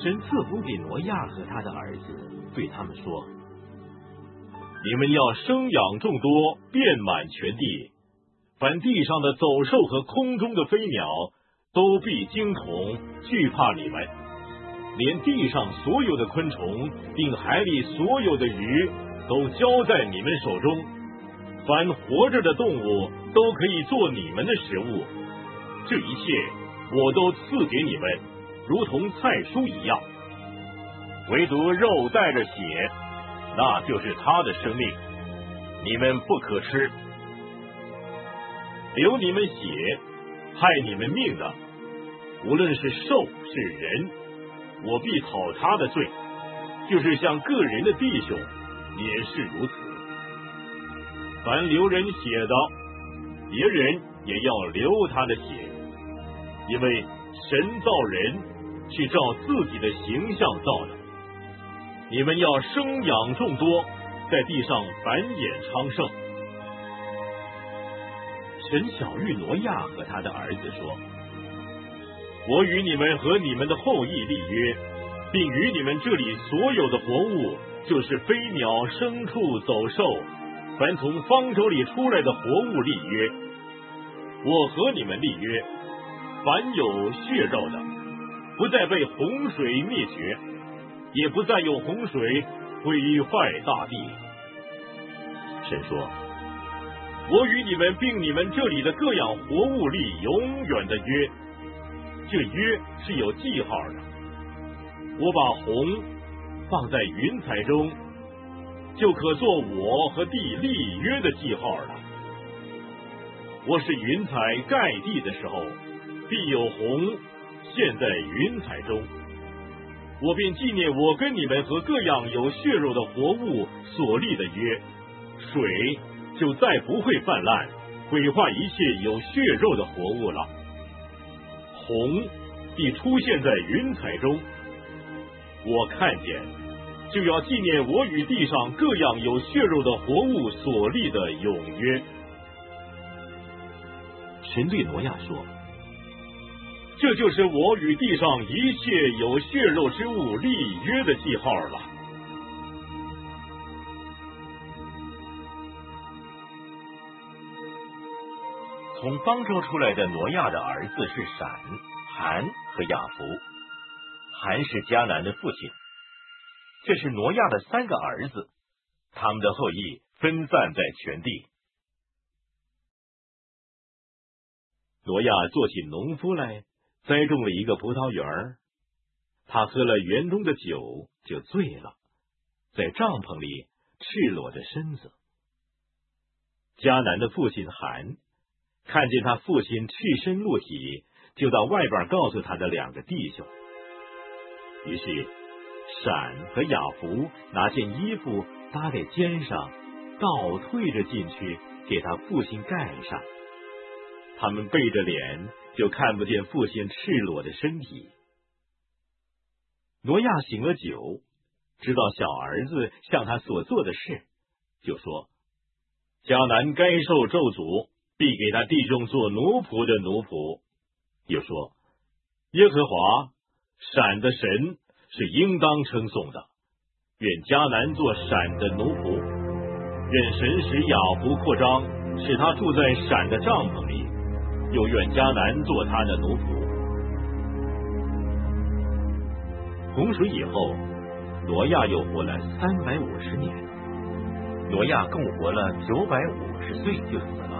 神赐福给挪亚和他的儿子，对他们说：你们要生养众多，遍满全地，凡地上的走兽和空中的飞鸟都必惊恐惧怕你们，连地上所有的昆虫并海里所有的鱼都交在你们手中，凡活着的动物都可以做你们的食物。这一切我都赐给你们，如同菜蔬一样。唯独肉带着血，那就是他的生命，你们不可吃。流你们血害你们命的，无论是兽是人，我必讨他的罪，就是像个人的弟兄也是如此。凡流人血的，别人也要流他的血，因为神造人是照自己的形象造的。你们要生养众多，在地上繁衍昌盛。神晓谕挪亚和他的儿子说：我与你们和你们的后裔立约，并与你们这里所有的活物，就是飞鸟、牲畜、走兽，凡从方舟里出来的活物立约。我和你们立约，凡有血肉的，不再被洪水灭绝，也不再有洪水毁坏大地。神说：我与你们并你们这里的各样活物立永远的约，这约是有记号的。我把虹放在云彩中，就可做我和地立约的记号了。我是云彩盖地的时候，必有虹现在云彩中。我便纪念我跟你们和各样有血肉的活物所立的约，水就再不会泛滥，毁坏一切有血肉的活物了。虹必出现在云彩中，我看见，就要纪念我与地上各样有血肉的活物所立的永约。神对挪亚说：这就是我与地上一切有血肉之物立约的记号了。从方舟出来的挪亚的儿子是闪、含和雅弗。含是迦南的父亲，这是挪亚的3个儿子，他们的后裔分散在全地。挪亚做起农夫来，栽种了一个葡萄园，他喝了园中的酒，就醉了，在帐篷里赤裸着身子。迦南的父亲含看见他父亲赤身露体，就到外边告诉他的2个弟兄。于是闪和雅弗拿件衣服搭在肩上，倒退着进去给他父亲盖上。他们背着脸，就看不见父亲赤裸的身体。挪亚醒了酒，知道小儿子向他所做的事，就说：迦南该受咒诅，必给他弟兄做奴仆的奴仆。又说：耶和华闪的神是应当称颂的，愿迦南做闪的奴仆，愿神使雅弗扩张，使他住在闪的帐篷里，又愿迦南做他的奴仆。洪水以后，挪亚又活了350年。挪亚共活了950岁就死了。